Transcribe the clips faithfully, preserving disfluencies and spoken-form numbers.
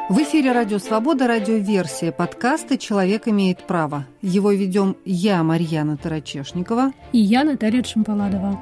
В эфире «Радио Свобода», радиоверсия подкаста «Человек имеет право». Его ведем я, Марьяна Тарачешникова. И я, Наталья Шампаладова.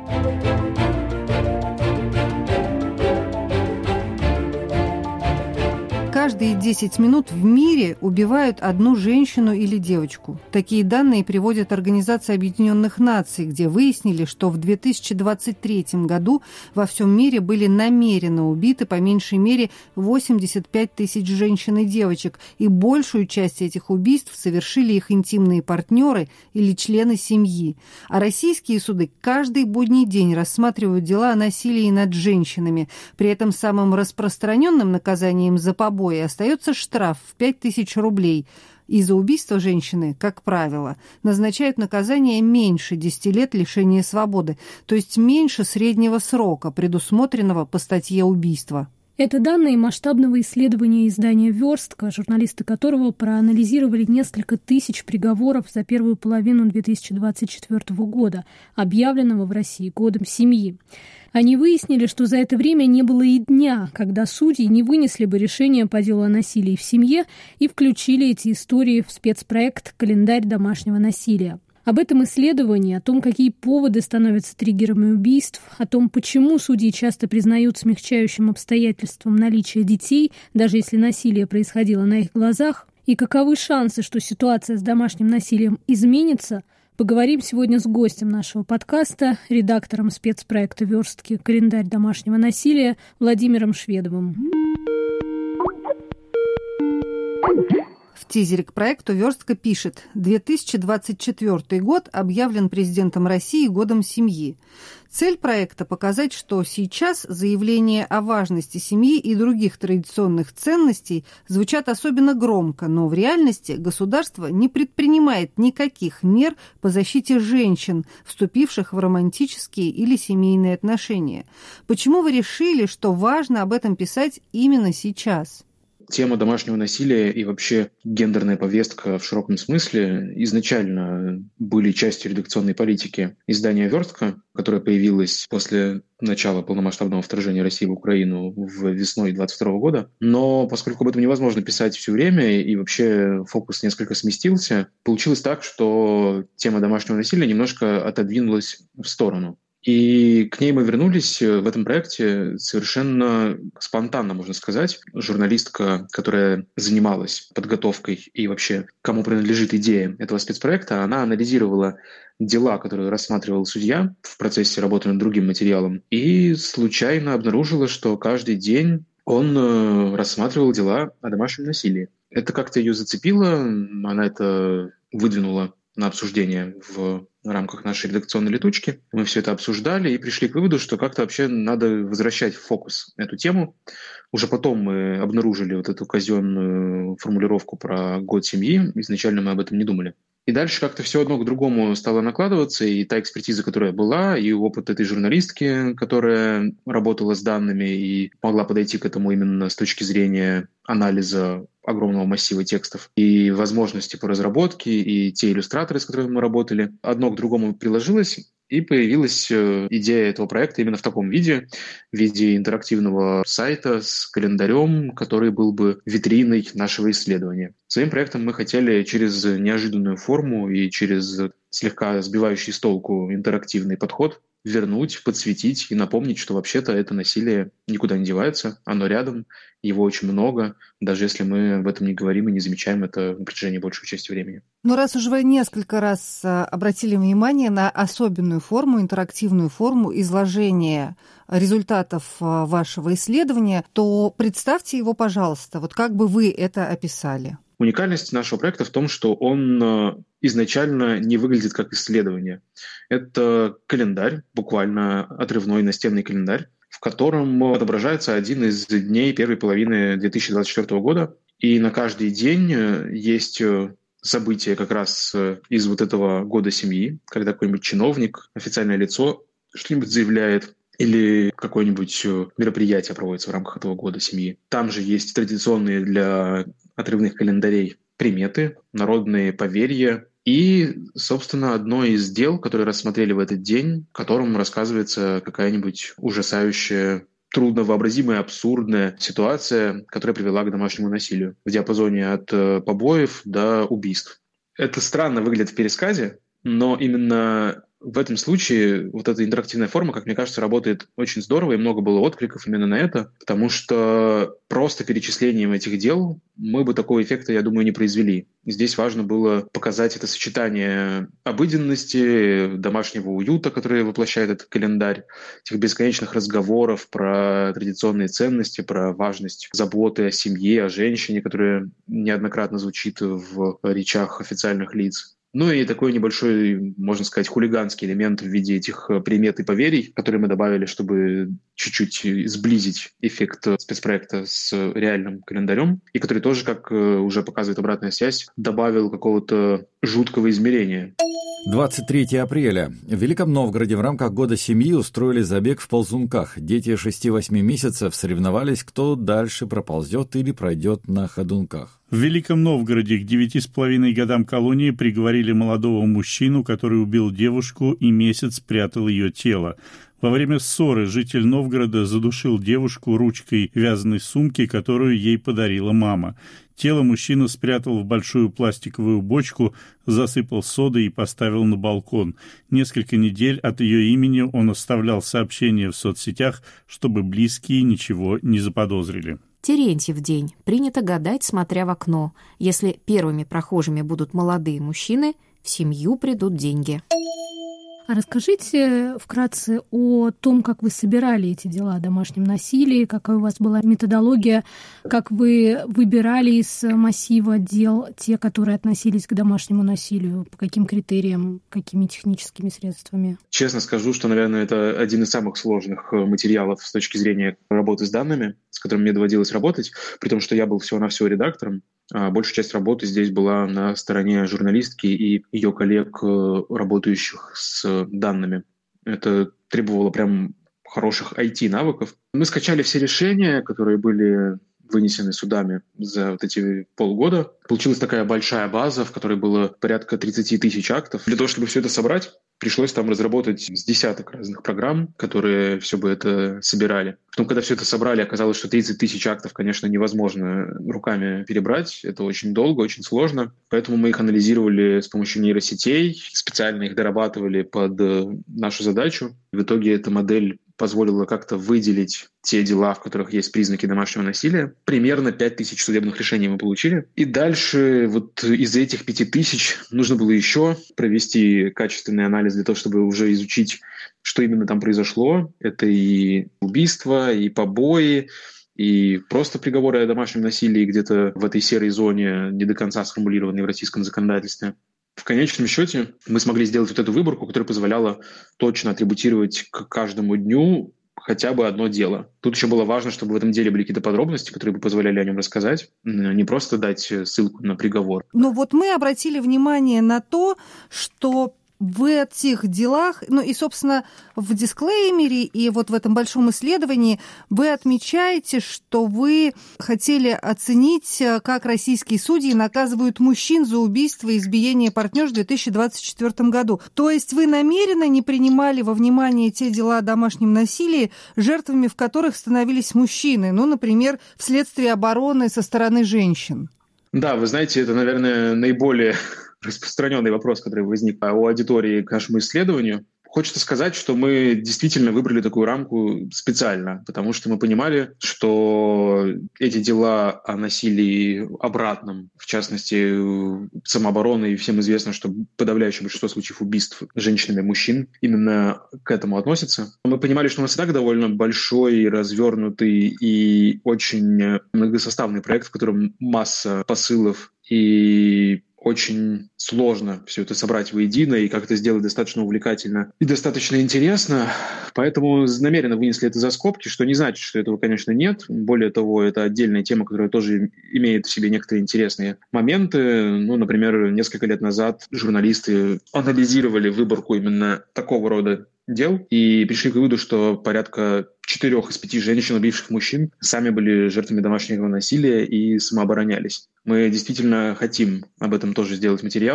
Каждые десять минут в мире убивают одну женщину или девочку. Такие данные приводит Организация Объединенных Наций, где выяснили, что в две тысячи двадцать третьем году во всем мире были намеренно убиты по меньшей мере восемьдесят пять тысяч женщин и девочек, и большую часть этих убийств совершили их интимные партнеры или члены семьи. А российские суды каждый будний день рассматривают дела о насилии над женщинами. При этом самым распространенным наказанием за побои остается штраф в пять тысяч рублей. И за убийство женщины, как правило, назначают наказание меньше десяти лет лишения свободы, то есть меньше среднего срока, предусмотренного по статье убийства. Это данные масштабного исследования издания «Верстка», журналисты которого проанализировали несколько тысяч приговоров за первую половину две тысячи двадцать четвёртого года, объявленного в России годом семьи. Они выяснили, что за это время не было и дня, когда судьи не вынесли бы решение по делу о насилии в семье и включили эти истории в спецпроект «Календарь домашнего насилия». Об этом исследовании, о том, какие поводы становятся триггерами убийств, о том, почему судьи часто признают смягчающим обстоятельством наличие детей, даже если насилие происходило на их глазах, и каковы шансы, что ситуация с домашним насилием изменится, поговорим сегодня с гостем нашего подкаста, редактором спецпроекта «Верстки. Календарь домашнего насилия» Владимиром Шведовым. В тизере к проекту «Верстка» пишет: две тысячи двадцать четвёртый год объявлен президентом России годом семьи. Цель проекта – показать, что сейчас заявления о важности семьи и других традиционных ценностей звучат особенно громко, но в реальности государство не предпринимает никаких мер по защите женщин, вступивших в романтические или семейные отношения. Почему вы решили, что важно об этом писать именно сейчас? Тема домашнего насилия и вообще гендерная повестка в широком смысле изначально были частью редакционной политики издания «Верстка», которое появилось после начала полномасштабного вторжения России в Украину в весной двадцать второго года. Но поскольку об этом невозможно писать все время и вообще фокус несколько сместился, получилось так, что тема домашнего насилия немножко отодвинулась в сторону. И к ней мы вернулись в этом проекте совершенно спонтанно, можно сказать. Журналистка, которая занималась подготовкой и вообще кому принадлежит идея этого спецпроекта, она анализировала дела, которые рассматривал судья в процессе работы над другим материалом, и случайно обнаружила, что каждый день он рассматривал дела о домашнем насилии. Это как-то ее зацепило, она это выдвинула на обсуждение в рамках нашей редакционной летучки. Мы все это обсуждали и пришли к выводу, что как-то вообще надо возвращать в фокус эту тему. Уже потом мы обнаружили вот эту казенную формулировку про год семьи. Изначально мы об этом не думали. И дальше как-то все одно к другому стало накладываться, и та экспертиза, которая была, и опыт этой журналистки, которая работала с данными и могла подойти к этому именно с точки зрения анализа огромного массива текстов, и возможности по разработке, и те иллюстраторы, с которыми мы работали, одно к другому приложилось, и появилась идея этого проекта именно в таком виде, в виде интерактивного сайта с календарем, который был бы витриной нашего исследования. Своим проектом мы хотели через неожиданную форму и через слегка сбивающий с толку интерактивный подход вернуть, подсветить и напомнить, что вообще-то это насилие никуда не девается, оно рядом, его очень много, даже если мы об этом не говорим и не замечаем это на протяжении большей части времени. Но раз уж вы несколько раз обратили внимание на особенную форму, интерактивную форму изложения результатов вашего исследования, то представьте его, пожалуйста, вот как бы вы это описали. Уникальность нашего проекта в том, что он изначально не выглядит как исследование. Это календарь, буквально отрывной настенный календарь, в котором отображается один из дней первой половины две тысячи двадцать четвёртого года. И на каждый день есть события как раз из вот этого года семьи, когда какой-нибудь чиновник, официальное лицо что-нибудь заявляет, или какое-нибудь мероприятие проводится в рамках этого года семьи. Там же есть традиционные для отрывных календарей приметы, народные поверья и, собственно, одно из дел, которые рассмотрели в этот день, в котором рассказывается какая-нибудь ужасающая трудновообразимая, абсурдная ситуация, которая привела к домашнему насилию в диапазоне от побоев до убийств. Это странно выглядит в пересказе, но именно в этом случае вот эта интерактивная форма, как мне кажется, работает очень здорово, и много было откликов именно на это, потому что просто перечислением этих дел мы бы такого эффекта, я думаю, не произвели. Здесь важно было показать это сочетание обыденности, домашнего уюта, который воплощает этот календарь, этих бесконечных разговоров про традиционные ценности, про важность заботы о семье, о женщине, которая неоднократно звучит в речах официальных лиц. Ну и такой небольшой, можно сказать, хулиганский элемент в виде этих примет и поверий, которые мы добавили, чтобы чуть-чуть сблизить эффект спецпроекта с реальным календарем, и который тоже, как уже показывает обратная связь, добавил какого-то жуткого измерения. двадцать третьего апреля. В Великом Новгороде в рамках Года семьи устроили забег в ползунках. Дети шести-восьми месяцев соревновались, кто дальше проползет или пройдет на ходунках. В Великом Новгороде к девяти с половиной годам колонии приговорили молодого мужчину, который убил девушку и месяц прятал ее тело. Во время ссоры житель Новгорода задушил девушку ручкой вязаной сумки, которую ей подарила мама. Тело мужчина спрятал в большую пластиковую бочку, засыпал содой и поставил на балкон. Несколько недель от ее имени он оставлял сообщения в соцсетях, чтобы близкие ничего не заподозрили. Терентьев день. Принято гадать, смотря в окно. Если первыми прохожими будут молодые мужчины, в семью придут деньги. А расскажите вкратце о том, как вы собирали эти дела о домашнем насилии, какая у вас была методология, как вы выбирали из массива дел те, которые относились к домашнему насилию, по каким критериям, какими техническими средствами? Честно скажу, что, наверное, это один из самых сложных материалов с точки зрения работы с данными, с которым мне доводилось работать, при том, что я был всего-навсего редактором. А большая часть работы здесь была на стороне журналистки и ее коллег, работающих с данными. Это требовало прям хороших ай ти-навыков. Мы скачали все решения, которые были вынесены судами за вот эти полгода. Получилась такая большая база, в которой было порядка тридцать тысяч актов. Для того, чтобы все это собрать, пришлось там разработать с десяток разных программ, которые все бы это собирали. Потом, когда все это собрали, оказалось, что тридцать тысяч актов, конечно, невозможно руками перебрать. Это очень долго, очень сложно. Поэтому мы их анализировали с помощью нейросетей, специально их дорабатывали под нашу задачу. В итоге эта модель позволила как-то выделить те дела, в которых есть признаки домашнего насилия. Примерно пять тысяч судебных решений мы получили. И дальше вот из этих пяти тысяч нужно было еще провести качественный анализ для того, чтобы уже изучить, что именно там произошло. Это и убийства, и побои, и просто приговоры о домашнем насилии где-то в этой серой зоне, не до конца сформулированной в российском законодательстве. В конечном счете мы смогли сделать вот эту выборку, которая позволяла точно атрибутировать к каждому дню хотя бы одно дело. Тут еще было важно, чтобы в этом деле были какие-то подробности, которые бы позволяли о нем рассказать, не просто дать ссылку на приговор. Но вот мы обратили внимание на то, что в этих делах, ну и, собственно, в дисклеймере и вот в этом большом исследовании вы отмечаете, что вы хотели оценить, как российские судьи наказывают мужчин за убийство и избиение партнёр в две тысячи двадцать четвёртом году. То есть вы намеренно не принимали во внимание те дела о домашнем насилии, жертвами в которых становились мужчины, ну, например, вследствие обороны со стороны женщин? Да, вы знаете, это, наверное, наиболее распространенный вопрос, который возник у аудитории к нашему исследованию. Хочется сказать, что мы действительно выбрали такую рамку специально, потому что мы понимали, что эти дела о насилии обратном, в частности, самообороны, и всем известно, что подавляющее большинство случаев убийств женщинами и мужчин именно к этому относятся. Мы понимали, что у нас и так довольно большой, развернутый и очень многосоставный проект, в котором масса посылов, и очень сложно все это собрать воедино и как-то сделать достаточно увлекательно и достаточно интересно. Поэтому намеренно вынесли это за скобки, что не значит, что этого, конечно, нет. Более того, это отдельная тема, которая тоже имеет в себе некоторые интересные моменты. Ну, например, несколько лет назад журналисты анализировали выборку именно такого рода дел и пришли к выводу, что порядка четырех из пяти женщин, убивших мужчин, сами были жертвами домашнего насилия и самооборонялись. Мы действительно хотим об этом тоже сделать материал.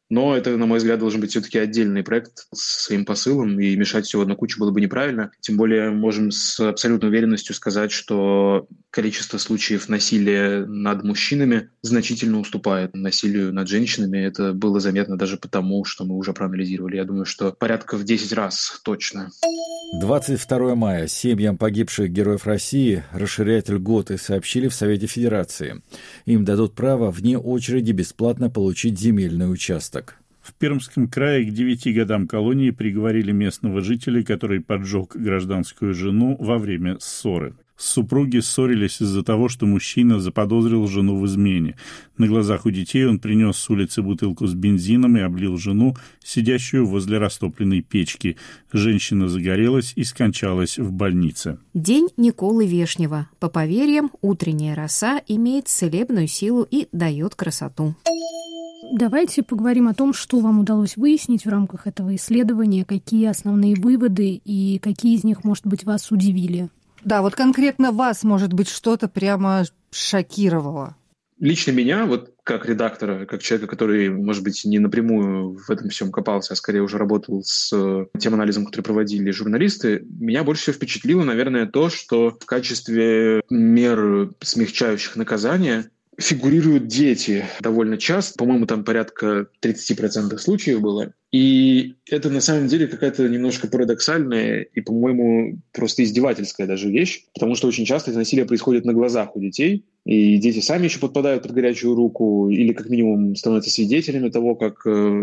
Но это, на мой взгляд, должен быть все-таки отдельный проект с своим посылом, и мешать все в одну кучу было бы неправильно. Тем более можем с абсолютной уверенностью сказать, что количество случаев насилия над мужчинами значительно уступает насилию над женщинами. Это было заметно даже потому, что мы уже проанализировали. Я думаю, что порядка в десять раз точно. двадцать второго мая семьям погибших героев России расширять льготы сообщили в Совете Федерации. Им дадут право вне очереди бесплатно получить земельный участок. В Пермском крае к девяти годам колонии приговорили местного жителя, который поджег гражданскую жену во время ссоры. Супруги ссорились из-за того, что мужчина заподозрил жену в измене. На глазах у детей он принес с улицы бутылку с бензином и облил жену, сидящую возле растопленной печки. Женщина загорелась и скончалась в больнице. День Николы Вешнего. По поверьям, утренняя роса имеет целебную силу и дает красоту. Давайте поговорим о том, что вам удалось выяснить в рамках этого исследования, какие основные выводы и какие из них, может быть, вас удивили. Да, вот конкретно вас, может быть, что-то прямо шокировало. Лично меня, вот как редактора, как человека, который, может быть, не напрямую в этом всем копался, а скорее уже работал с тем анализом, который проводили журналисты, меня больше всего впечатлило, наверное, то, что в качестве мер, смягчающих наказания, фигурируют дети довольно часто. По-моему, там порядка тридцать процентов случаев было. И это на самом деле какая-то немножко парадоксальная и, по-моему, просто издевательская даже вещь, потому что очень часто это насилие происходит на глазах у детей, и дети сами еще подпадают под горячую руку или как минимум становятся свидетелями того, как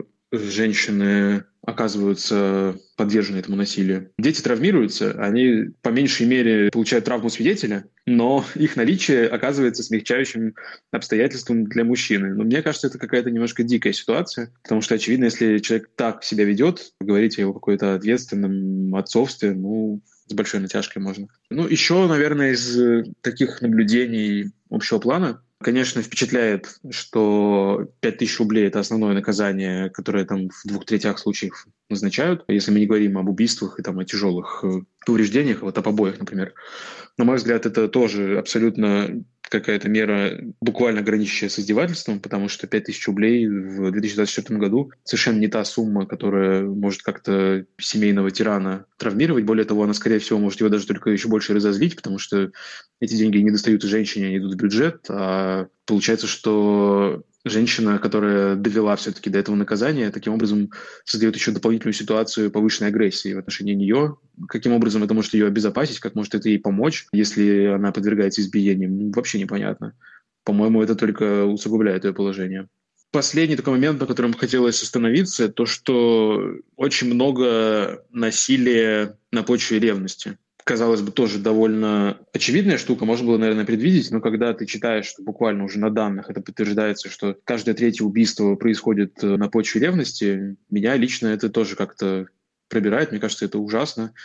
женщины оказываются подвержены этому насилию. Дети травмируются, они по меньшей мере получают травму свидетеля, но их наличие оказывается смягчающим обстоятельством для мужчины. Но мне кажется, это какая-то немножко дикая ситуация, потому что, очевидно, если человек так себя ведет, говорить о его какой-то ответственном отцовстве, ну, с большой натяжкой можно. Ну, еще, наверное, из таких наблюдений общего плана, конечно, впечатляет, что пять тысяч рублей – это основное наказание, которое там в двух третях случаев назначают. Если мы не говорим об убийствах и там, о тяжелых повреждениях, вот о побоях, например. На мой взгляд, это тоже абсолютно какая-то мера, буквально граничащая с издевательством, потому что пять тысяч рублей в две тысячи двадцать четвёртом году совершенно не та сумма, которая может как-то семейного тирана травмировать. Более того, она, скорее всего, может его даже только еще больше разозлить, потому что эти деньги не достают женщине, они идут в бюджет, а получается, что женщина, которая довела все-таки до этого наказания, таким образом создает еще дополнительную ситуацию повышенной агрессии в отношении нее. Каким образом это может ее обезопасить, как может это ей помочь, если она подвергается избиениям, вообще непонятно. По-моему, это только усугубляет ее положение. Последний такой момент, на котором хотелось остановиться, то, что очень много насилия на почве ревности. Казалось бы, тоже довольно очевидная штука, можно было, наверное, предвидеть, но когда ты читаешь, что буквально уже на данных это подтверждается, что каждое третье убийство происходит на почве ревности, меня лично это тоже как-то пробирает, мне кажется, это ужасно,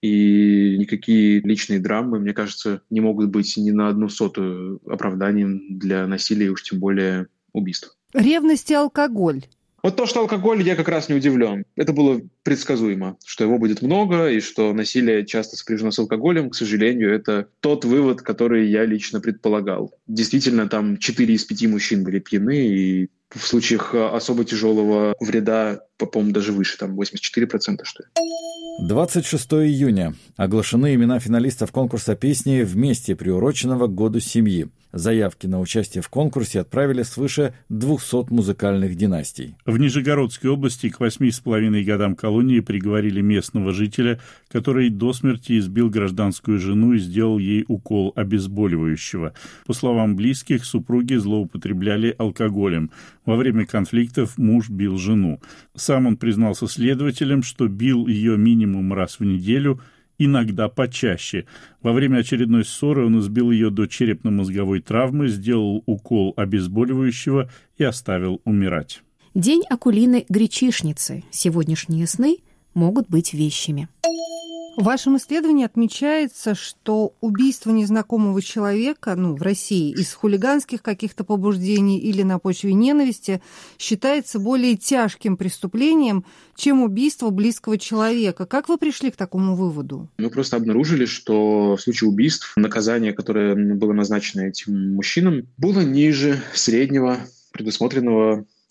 и никакие личные драмы, мне кажется, не могут быть ни на одну сотую оправданием для насилия, уж тем более убийств. Ревность и алкоголь. Вот то, что алкоголь, я как раз не удивлен. Это было предсказуемо, что его будет много, и что насилие часто сопряжено с алкоголем. К сожалению, это тот вывод, который я лично предполагал. Действительно, там четыре из пяти мужчин были пьяны, и в случаях особо тяжелого вреда, по-моему, даже выше, там восемьдесят четыре процента, что ли. двадцать шестого июня. Оглашены имена финалистов конкурса песни «Вместе», приуроченного к Году семьи. Заявки на участие в конкурсе отправили свыше двухсот музыкальных династий. В Нижегородской области к восьми с половиной годам колонии приговорили местного жителя, который до смерти избил гражданскую жену и сделал ей укол обезболивающего. По словам близких, супруги злоупотребляли алкоголем. Во время конфликтов муж бил жену. Сам он признался следователям, что бил ее минимум раз в неделю, иногда почаще. Во время очередной ссоры он избил ее до черепно-мозговой травмы, сделал укол обезболивающего и оставил умирать. День Акулины-гречишницы. Сегодняшние сны могут быть вещими. В вашем исследовании отмечается, что убийство незнакомого человека, ну, в России из хулиганских каких-то побуждений или на почве ненависти считается более тяжким преступлением, чем убийство близкого человека. Как вы пришли к такому выводу? Мы просто обнаружили, что в случае убийств наказание, которое было назначено этим мужчинам, было ниже среднего, предусмотренного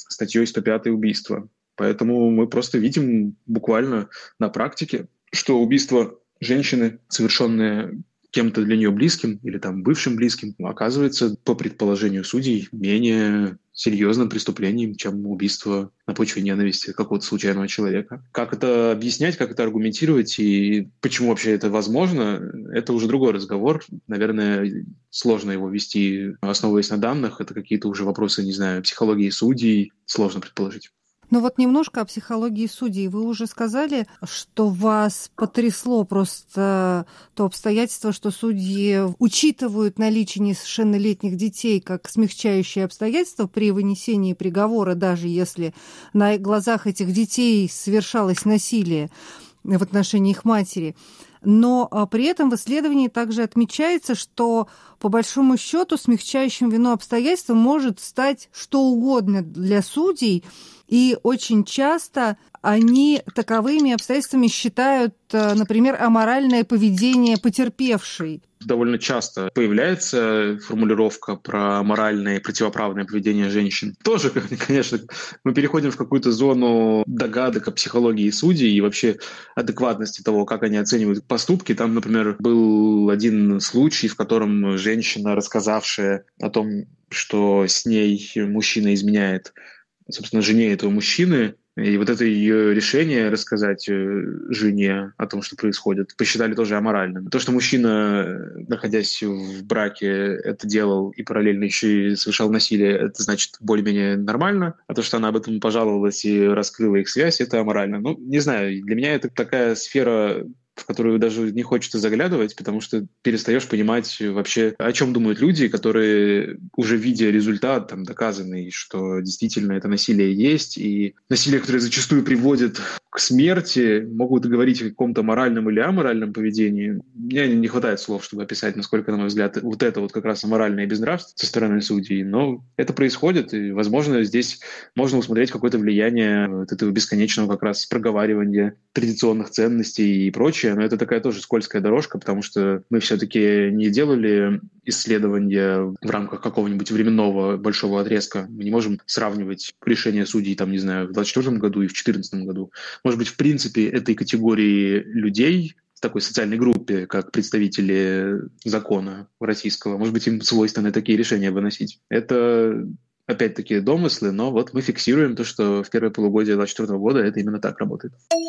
статьей сто пятое убийство. Поэтому мы просто видим буквально на практике, что убийство женщины, совершенное кем-то для нее близким или там бывшим близким, оказывается, по предположению судей, менее серьезным преступлением, чем убийство на почве ненависти какого-то случайного человека. Как это объяснять, как это аргументировать и почему вообще это возможно, это уже другой разговор. Наверное, сложно его вести, основываясь на данных. Это какие-то уже вопросы, не знаю, психологии судей. Сложно предположить. Ну вот немножко о психологии судей. Вы уже сказали, что вас потрясло просто то обстоятельство, что судьи учитывают наличие несовершеннолетних детей как смягчающее обстоятельство при вынесении приговора, даже если на глазах этих детей совершалось насилие в отношении их матери. Но при этом в исследовании также отмечается, что по большому счету смягчающим вину обстоятельством может стать что угодно для судей, и очень часто они таковыми обстоятельствами считают, например, аморальное поведение потерпевшей. Довольно часто появляется формулировка про моральное и противоправное поведение женщин. Тоже, конечно, мы переходим в какую-то зону догадок о психологии судей и вообще адекватности того, как они оценивают поступки. Там, например, был один случай, в котором женщина, рассказавшая о том, что с ней мужчина изменяет, собственно, жене этого мужчины, и вот это ее решение рассказать жене о том, что происходит, посчитали тоже аморальным. То, что мужчина, находясь в браке, это делал и параллельно еще и совершал насилие, это значит более-менее нормально. А то, что она об этом пожаловалась и раскрыла их связь, это аморально. Ну, не знаю, для меня это такая сфера, в которую даже не хочется заглядывать, потому что перестаешь понимать вообще, о чем думают люди, которые уже видя результат, там, доказанный, что действительно это насилие есть, и насилие, которое зачастую приводит к смерти, могут говорить о каком-то моральном или аморальном поведении. Мне не хватает слов, чтобы описать, насколько, на мой взгляд, вот это вот как раз аморальное безнравство со стороны судей. Но это происходит, и, возможно, здесь можно усмотреть какое-то влияние вот этого бесконечного как раз проговаривания традиционных ценностей и прочее. Но это такая тоже скользкая дорожка, потому что мы все-таки не делали исследования в рамках какого-нибудь временного большого отрезка. Мы не можем сравнивать решения судей, там, не знаю, в двадцать четвёртом году и в две тысячи четырнадцатом году. Может быть, в принципе, этой категории людей, в такой социальной группе, как представители закона российского, может быть, им свойственно такие решения выносить. Это опять-таки домыслы, но вот мы фиксируем то, что в первое полугодие двадцать четвёртого года это именно так работает.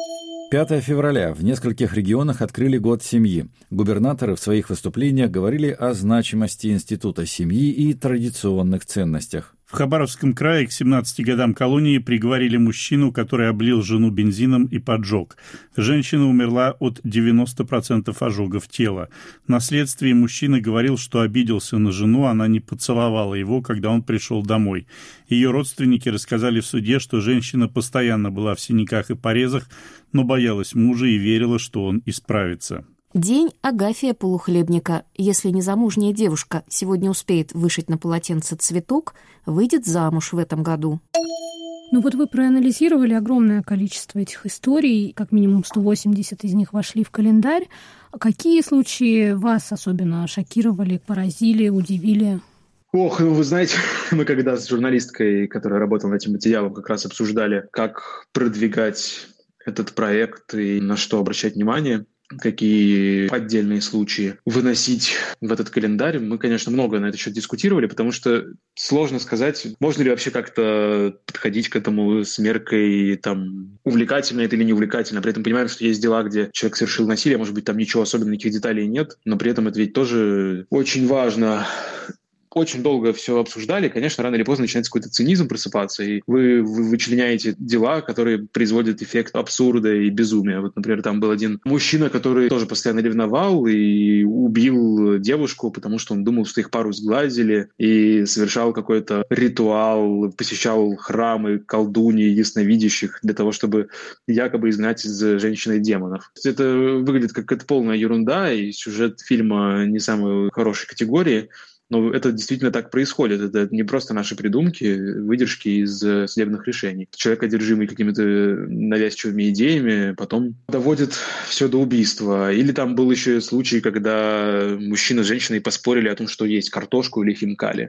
пятое февраля. В нескольких регионах открыли год семьи. Губернаторы в своих выступлениях говорили о значимости института семьи и традиционных ценностях. В Хабаровском крае к семнадцати годам колонии приговорили мужчину, который облил жену бензином и поджег. Женщина умерла от девяноста процентов ожогов тела. На следствии мужчина говорил, что обиделся на жену, она не поцеловала его, когда он пришел домой. Ее родственники рассказали в суде, что женщина постоянно была в синяках и порезах, но боялась мужа и верила, что он исправится. День Агафия Полухлебника. Если незамужняя девушка сегодня успеет вышить на полотенце цветок, выйдет замуж в этом году. Ну вот вы проанализировали огромное количество этих историй, как минимум сто восемьдесят из них вошли в календарь. Какие случаи вас особенно шокировали, поразили, удивили? Ох, ну вы знаете, мы когда с журналисткой, которая работала над этим материалом, как раз обсуждали, как продвигать этот проект и на что обращать внимание, какие отдельные случаи выносить в этот календарь. Мы, конечно, много на этот счет дискутировали, потому что сложно сказать, можно ли вообще как-то подходить к этому с меркой, там, увлекательно это или не увлекательно. При этом понимаем, что есть дела, где человек совершил насилие, может быть, там ничего особенного, никаких деталей нет, но при этом это ведь тоже очень важно. Очень долго все обсуждали, конечно, рано или поздно начинается какой-то цинизм просыпаться, и вы, вы вычленяете дела, которые производят эффект абсурда и безумия. Вот, например, там был один мужчина, который тоже постоянно ревновал и убил девушку, потому что он думал, что их пару сглазили, и совершал какой-то ритуал, посещал храмы колдуньи, ясновидящих для того, чтобы якобы изгнать из женщины демонов. Это выглядит как какая-то полная ерунда, и сюжет фильма не самой хорошей категории. Но это действительно так происходит. Это не просто наши придумки, выдержки из судебных решений. Человек, одержимый какими-то навязчивыми идеями, потом доводит все до убийства. Или там был еще случай, когда мужчина с женщиной поспорили о том, что есть картошку или хинкали.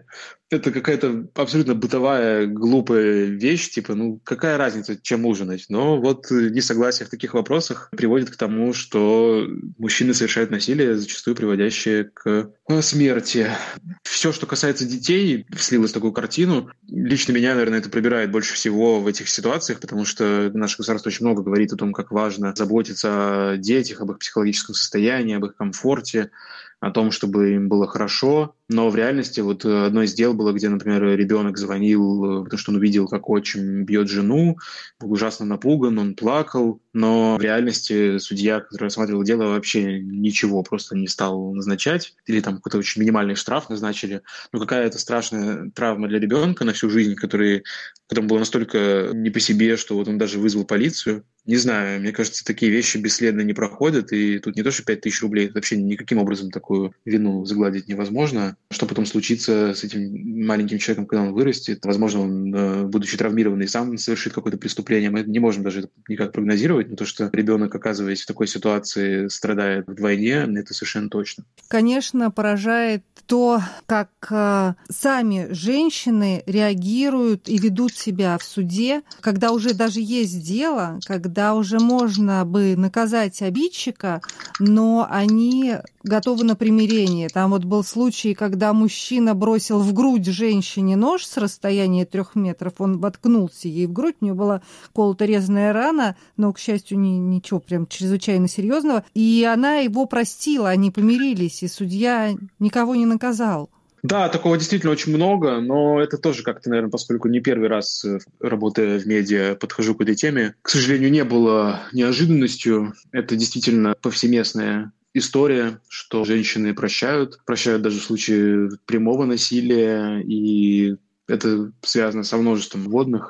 это какая-то абсолютно бытовая, глупая вещь, типа, ну, какая разница, чем ужинать? Но вот несогласие в таких вопросах приводит к тому, что мужчины совершают насилие, зачастую приводящее к смерти. Все, что касается детей, слилось в такую картину. Лично меня, наверное, это пробирает больше всего в этих ситуациях, потому что наше государство очень много говорит о том, как важно заботиться о детях, об их психологическом состоянии, об их комфорте, о том, чтобы им было хорошо. Но в реальности вот одно из дел было, где, например, ребенок звонил, потому что он увидел, как отчим бьет жену, был ужасно напуган, он плакал. Но в реальности судья, который рассматривал дело, вообще ничего просто не стал назначать. Или там какой-то очень минимальный штраф назначили. Но какая-то страшная травма для ребенка на всю жизнь, который, которому было настолько не по себе, что вот он даже вызвал полицию. Не знаю, мне кажется, такие вещи бесследно не проходят, и тут не то, что пять тысяч рублей, это вообще никаким образом такую вину загладить невозможно. Что потом случится с этим маленьким человеком, когда он вырастет? Возможно, он, будучи травмированный, сам совершит какое-то преступление. Мы не можем даже это никак прогнозировать, но то, что ребенок, оказываясь в такой ситуации, страдает вдвойне, это совершенно точно. Конечно, поражает то, как э, сами женщины реагируют и ведут себя в суде, когда уже даже есть дело, когда уже можно бы наказать обидчика, но они готовы на примирение. Там вот был случай, когда мужчина бросил в грудь женщине нож с расстояния трех метров, он воткнулся ей в грудь, у нее была колото-резаная рана, но, к счастью, не, ничего прям чрезвычайно серьезного, и она его простила, они помирились, и судья никого не наказал. Да, такого действительно очень много, но это тоже как-то, наверное, поскольку не первый раз, работая в медиа, подхожу к этой теме, к сожалению, не было неожиданностью. Это действительно повсеместная история, что женщины прощают, прощают даже в случае прямого насилия, и это связано со множеством вводных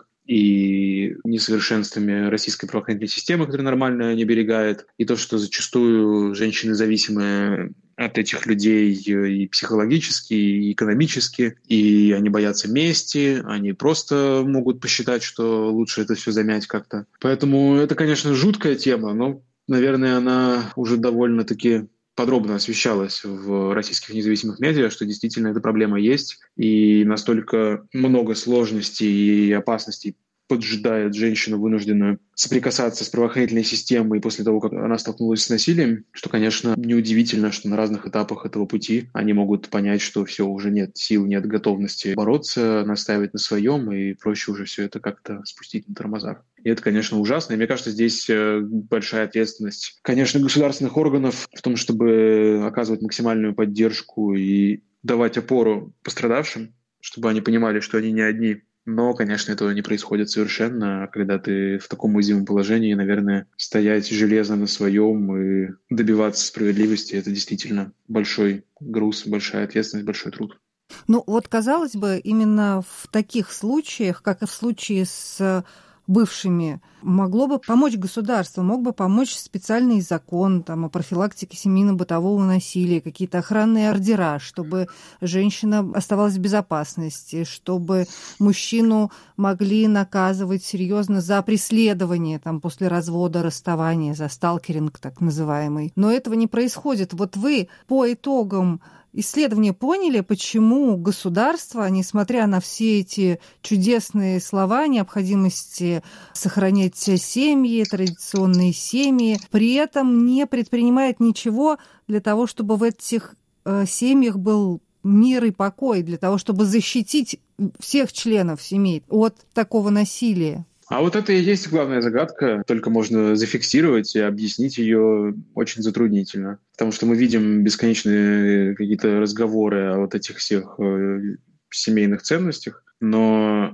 и несовершенствами российской правоохранительной системы, которая нормально не берегает, и то, что зачастую женщины зависимые от этих людей и психологически, и экономически, и они боятся мести, они просто могут посчитать, что лучше это все замять как-то. Поэтому это, конечно, жуткая тема, но, наверное, она уже довольно-таки подробно освещалась в российских независимых медиа, что действительно эта проблема есть, и настолько много сложностей и опасностей поджидает женщину, вынужденную соприкасаться с правоохранительной системой после того, как она столкнулась с насилием, что, конечно, неудивительно, что на разных этапах этого пути они могут понять, что все, уже нет сил, нет готовности бороться, настаивать на своем, и проще уже все это как-то спустить на тормозах. И это, конечно, ужасно. И мне кажется, здесь большая ответственность, конечно, государственных органов в том, чтобы оказывать максимальную поддержку и давать опору пострадавшим, чтобы они понимали, что они не одни. Но, конечно, этого не происходит совершенно. А когда ты в таком уязвимом положении, наверное, стоять железно на своем и добиваться справедливости – это действительно большой груз, большая ответственность, большой труд. Ну вот, казалось бы, именно в таких случаях, как и в случае с бывшими, могло бы помочь государство, мог бы помочь специальный закон там, о профилактике семейно-бытового насилия, какие-то охранные ордера, чтобы женщина оставалась в безопасности, чтобы мужчину могли наказывать серьезно за преследование там, после развода, расставания, за сталкеринг так называемый. Но этого не происходит. Вот вы по итогам исследования поняли, почему государство, несмотря на все эти чудесные слова о необходимости сохранять семьи, традиционные семьи, при этом не предпринимает ничего для того, чтобы в этих э, семьях был мир и покой, для того, чтобы защитить всех членов семей от такого насилия. А вот это и есть главная загадка, только можно зафиксировать и объяснить ее очень затруднительно. Потому что мы видим бесконечные какие-то разговоры о вот этих всех семейных ценностях, но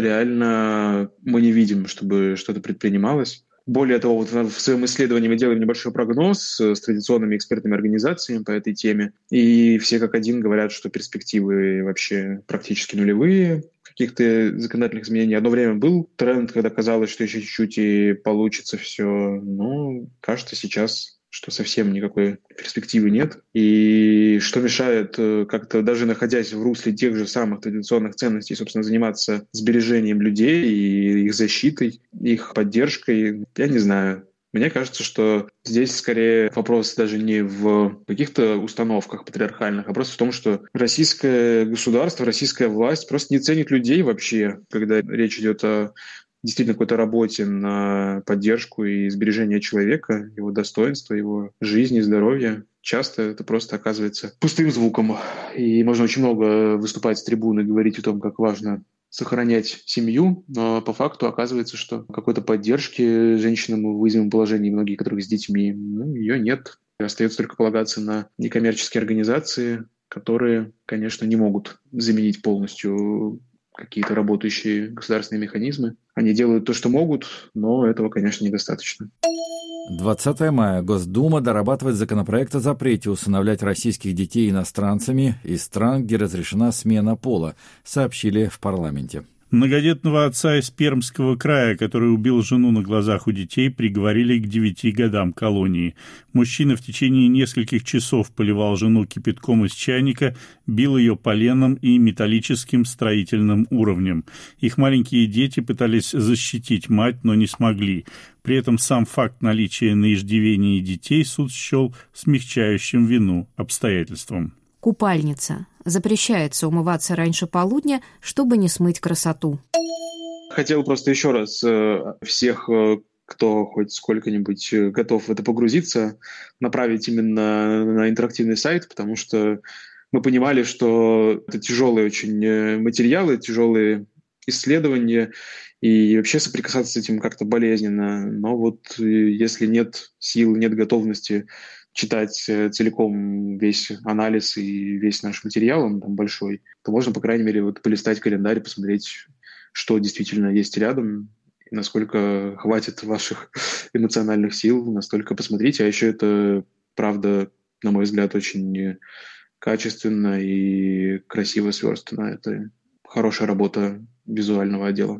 реально мы не видим, чтобы что-то предпринималось. Более того, вот в своем исследовании мы делаем небольшой прогноз с традиционными экспертными организациями по этой теме, и все как один говорят, что перспективы вообще практически нулевые каких-то законодательных изменений. Одно время был тренд, когда казалось, что еще чуть-чуть и получится все, но кажется сейчас, что совсем никакой перспективы нет. И что мешает как-то, даже находясь в русле тех же самых традиционных ценностей, собственно, заниматься сбережением людей и их защитой, их поддержкой, я не знаю. Мне кажется, что здесь скорее вопрос даже не в каких-то установках патриархальных, а просто в том, что российское государство, российская власть просто не ценит людей вообще, когда речь идет о действительно какой-то работе на поддержку и сбережение человека, его достоинства, его жизни, здоровья. Часто это просто оказывается пустым звуком. И можно очень много выступать с трибуны, говорить о том, как важно сохранять семью, но по факту оказывается, что какой-то поддержки женщинам в уязвимом положении, многие которых с детьми, ну, ее нет. Остается только полагаться на некоммерческие организации, которые, конечно, не могут заменить полностью какие-то работающие государственные механизмы. Они делают то, что могут, но этого, конечно, недостаточно. двадцатого мая Госдума дорабатывает законопроект о запрете усыновлять российских детей иностранцами из стран, где разрешена смена пола, сообщили в парламенте. Многодетного отца из Пермского края, который убил жену на глазах у детей, приговорили к девяти годам колонии. Мужчина в течение нескольких часов поливал жену кипятком из чайника, бил ее поленом и металлическим строительным уровнем. Их маленькие дети пытались защитить мать, но не смогли. При этом сам факт наличия на иждивении детей суд счел смягчающим вину обстоятельством. Купальница. Запрещается умываться раньше полудня, чтобы не смыть красоту. Хотел просто еще раз всех, кто хоть сколько-нибудь готов в это погрузиться, направить именно на интерактивный сайт, потому что мы понимали, что это тяжелые очень материалы, тяжелые исследования, и вообще соприкасаться с этим как-то болезненно. Но вот если нет сил, нет готовности читать целиком весь анализ и весь наш материал, он там большой, то можно, по крайней мере, вот полистать календарь, посмотреть, что действительно есть рядом, и насколько хватит ваших эмоциональных сил, настолько посмотрите. А еще это, правда, на мой взгляд, очень качественно и красиво сверстано. Это хорошая работа визуального отдела.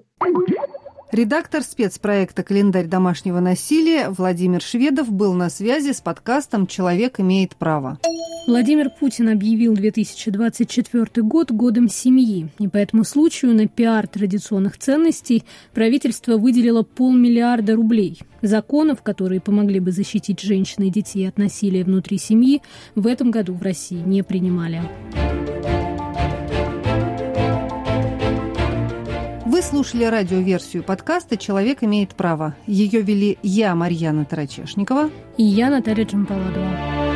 Редактор спецпроекта «Календарь домашнего насилия» Владимир Шведов был на связи с подкастом «Человек имеет право». Владимир Путин объявил две тысячи двадцать четвёртый год годом семьи. И по этому случаю на пиар традиционных ценностей правительство выделило полмиллиарда рублей. Законов, которые помогли бы защитить женщин и детей от насилия внутри семьи, в этом году в России не принимали. Вы слушали радиоверсию подкаста «Человек имеет право». Ее вели я, Марьяна Тарачешникова, и я, Наталья Джампаладова.